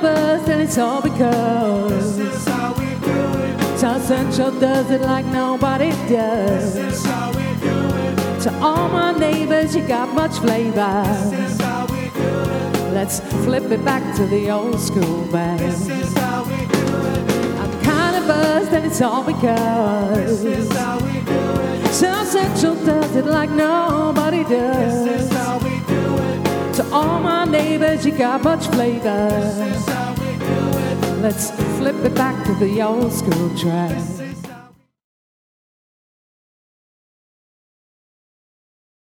buzzed, and it's all because this is how we do it. South Central does it like nobody does. This is how we do it. To all my neighbors, you got much flavor. This is how we do it. Let's flip it back to the old school band. This is how we do it. I'm kind of buzzed, and it's all because This is how we do it. South Central does it like nobody does. This is how we do it. To all my neighbors, you got much flavor. This is how we do it. Let's flip it back to the old school track.